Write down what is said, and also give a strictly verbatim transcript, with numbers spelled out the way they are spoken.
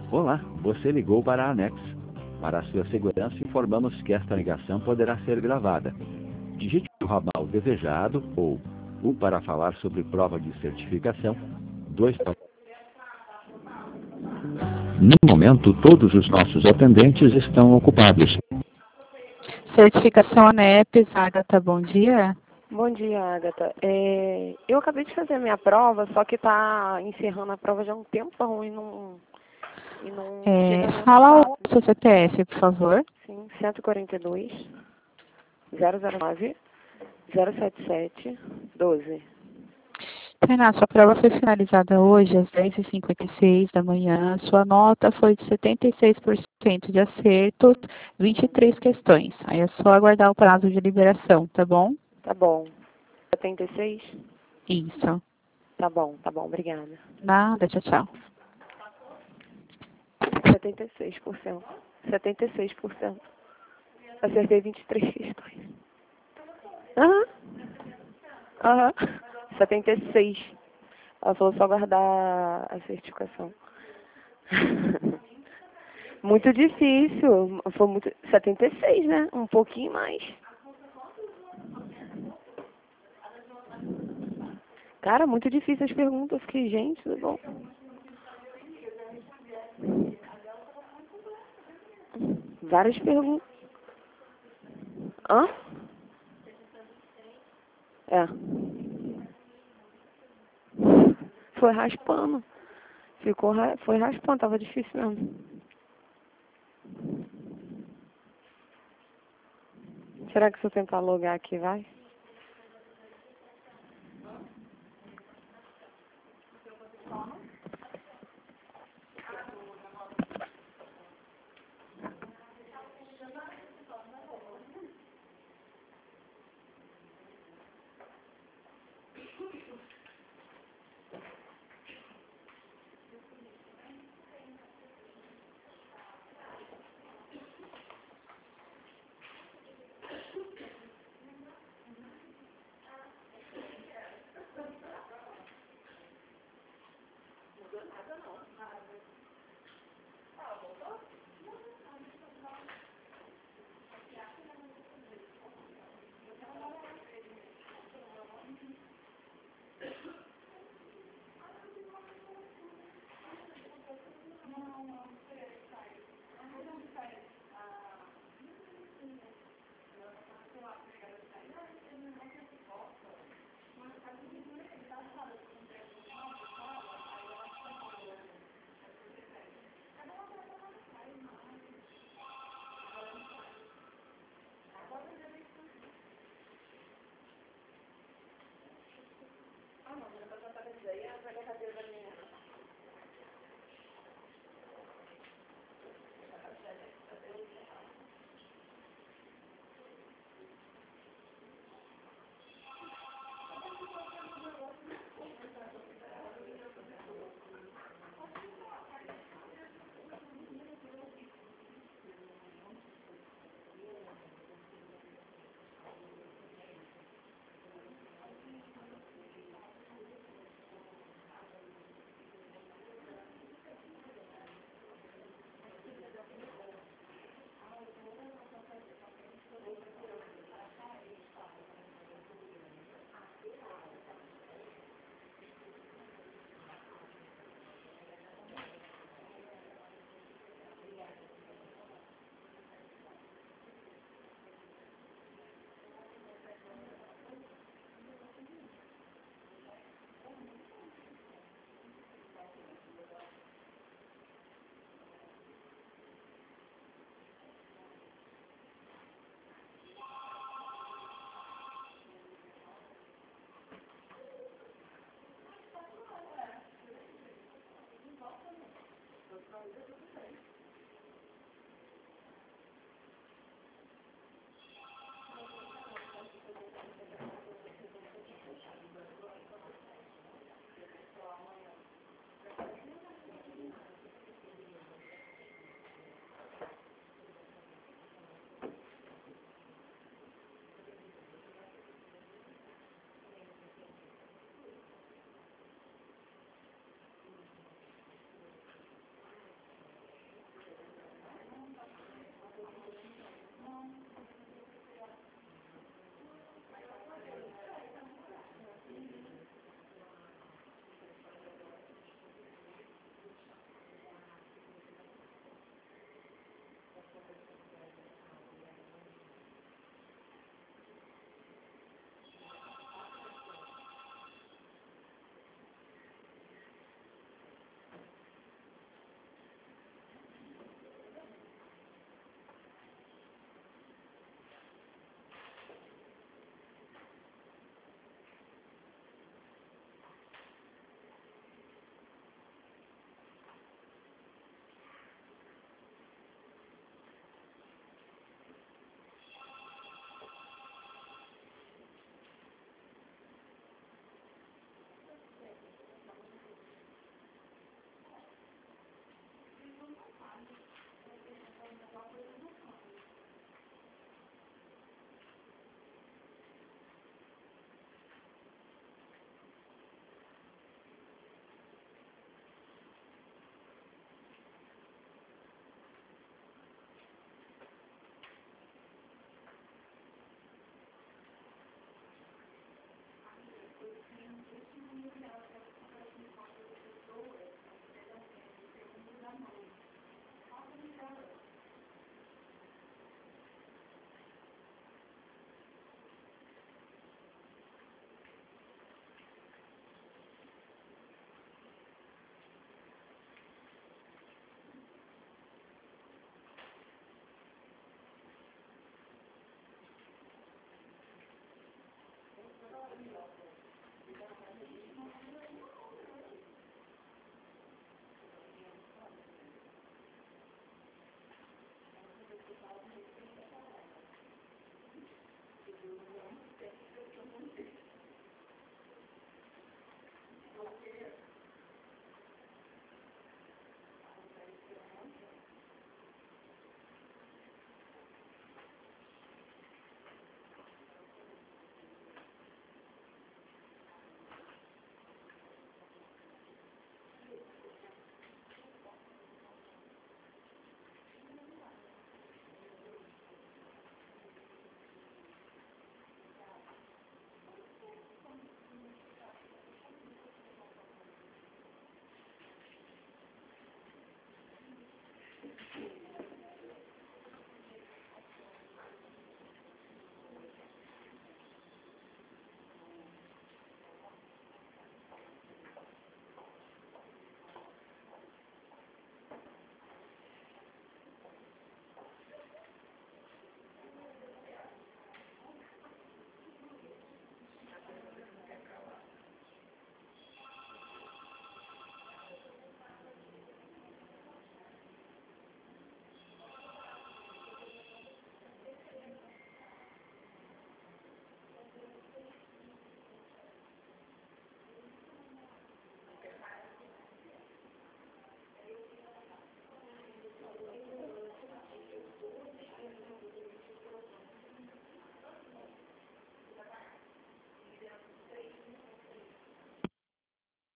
Olá, você ligou para a Anex. Para a sua segurança, informamos que esta ligação poderá ser gravada. Digite o ramal desejado ou um para falar sobre prova de certificação, dois para... No momento, todos os nossos atendentes estão ocupados. Certificação ANEPS, Agatha, bom dia. Bom dia, Agatha. É, eu acabei de fazer a minha prova, só que está encerrando a prova já há um tempo e não, e não É, chega a fala mensagem. o seu C P F, por favor. Sim, cento e quarenta e dois, zero zero nove, zero sete sete, doze. Tainá, sua prova foi finalizada hoje às dez e cinquenta e seis da manhã. Sua nota foi de setenta e seis por cento de acerto, vinte e três questões. Aí é só aguardar o prazo de liberação, tá bom? Tá bom. setenta e seis? Isso. Tá bom, tá bom, obrigada. Nada, tchau, tchau. setenta e seis por cento. setenta e seis por cento. Acertei vinte e três questões. Aham. Aham. setenta e seis. Ela falou só guardar a certificação. Muito difícil. Foi muito... setenta e seis, né? Um pouquinho mais. Cara, muito difícil as perguntas. Eu fiquei, gente, tudo bom? Várias perguntas. Hã? É. Foi raspando. Ficou, ra... foi raspando, tava difícil mesmo. Será que se eu tentar logar aqui, vai?